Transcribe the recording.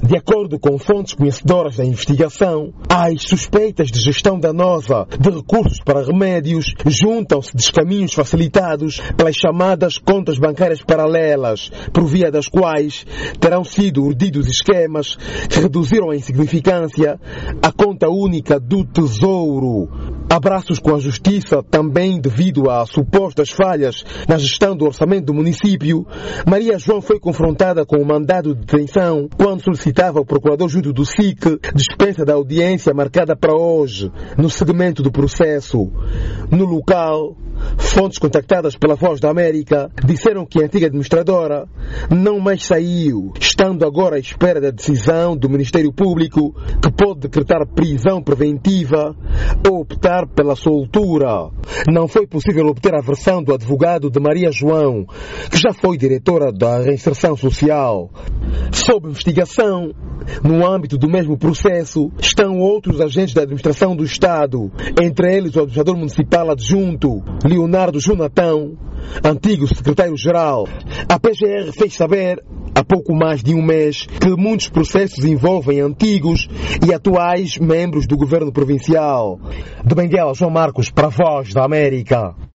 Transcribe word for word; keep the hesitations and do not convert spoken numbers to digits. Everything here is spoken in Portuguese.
De acordo com fontes conhecedoras da investigação, as suspeitas de gestão danosa de recursos para remédios juntam-se descaminhos facilitados pelas chamadas contas bancárias paralelas, por via das quais terão sido urdidos esquemas que reduziram a insignificância a conta única do Tesouro. Abraços com a Justiça também devido a supostas falhas na gestão do orçamento do município, Maria João foi confrontada com o mandado de detenção quando solicitava ao procurador-júdice do S I C dispensa da audiência marcada para hoje, no segmento do processo. No local, fontes contactadas pela Voz da América disseram que a antiga administradora não mais saiu, estando agora à espera da decisão do Ministério Público, que pode decretar prisão preventiva ou optar pela soltura. Não foi possível obter a versão do advogado de Maria João, que já foi diretora da Reinserção Social. Sob investigação, no âmbito do mesmo processo, estão outros agentes da administração do Estado, entre eles o administrador municipal adjunto, Leonardo Jonatão, antigo secretário-geral. A P G R fez saber, há pouco mais de um mês, que muitos processos envolvem antigos e atuais membros do governo provincial. De Benguela, João Marcos, para a Voz da América.